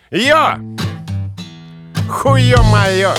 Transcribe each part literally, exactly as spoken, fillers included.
Йо! Хуё моё!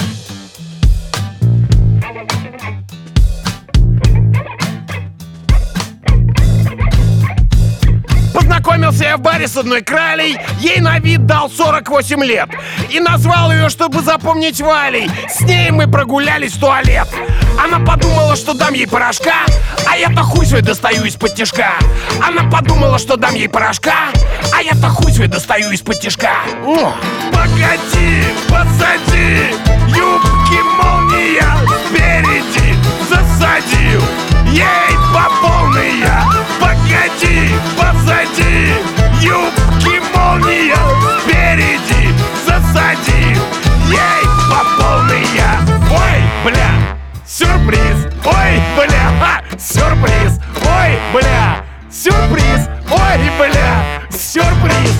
Познакомился я в баре с одной кралей, ей на вид дал сорок восемь лет. И назвал ее, чтобы запомнить Валей. С ней мы прогулялись в туалет. Она подумала, что дам ей порошка, а я-то хуй свой достаю из-под тишка. Она подумала, что дам ей порошка, а я-то хуй свой достаю из-под тишка. О! Погоди, посади, юбки молния спереди засадил, ей по полной я. Погоди, посади, юбки молния спереди засадил, ей по полной я. Ой, бля, сюрприз, ой, бля, ха, сюрприз, ой, бля, сюрприз, ой, бля, сюрприз.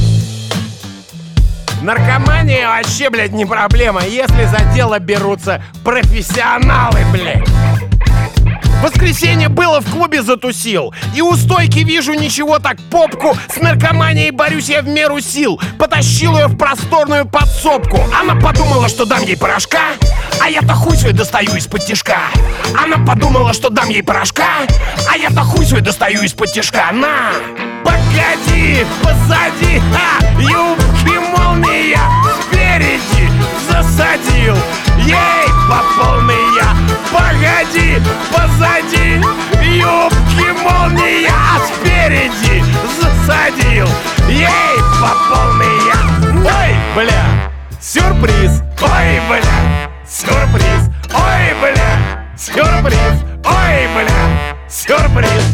Наркомания вообще, блядь, не проблема, если за дело берутся профессионалы, блядь. В воскресенье было в клубе затусил, и у стойки вижу ничего так попку. С наркоманией борюсь я в меру сил. Потащил ее в просторную подсобку. Она подумала, что дам ей порошка, а я-то хуй свой достаю из-под тишка. Она подумала, что дам ей порошка, а я-то хуй свой достаю из-под тишка. На! Погоди, позади, а, юбки молния спереди засадил, ей по полной я. Погоди, позади, юбки молния, а спереди засадил, ей по полной я. Ой, бля, сюрприз, ой, бля, сюрприз, ой, бля, сюрприз, ой, бля, сюрприз.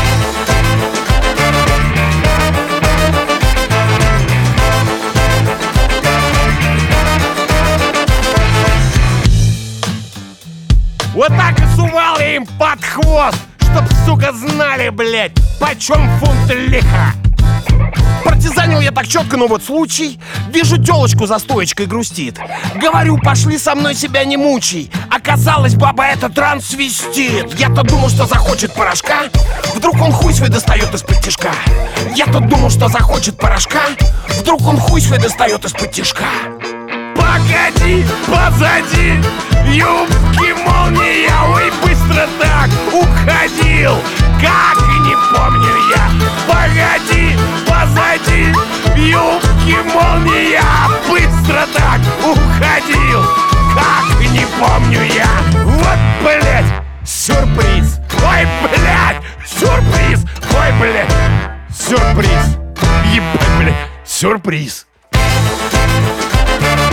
Вот так и сувал я им под хвост, чтоб, сука, знали, блядь, почем фунт лиха. Партизанил я так четко, но вот случай. Вижу телочку за стоечкой грустит. Говорю, пошли со мной, себя не мучай. Оказалось, баба эта трансвестит. Я-то думал, что захочет порошка, вдруг он хуй свой достает из-под тишка. Я-то думал, что захочет порошка, вдруг он хуй свой достает из-под тишка. Погоди, позади, юбки молния, ой, быстро так уходил, как и не помню я. Погоди, позади, юбки молния, быстро так уходил, как и не помню я. Вот, блядь, сюрприз, ой, блядь, сюрприз, ой, блядь, сюрприз, ебать, блядь, сюрприз.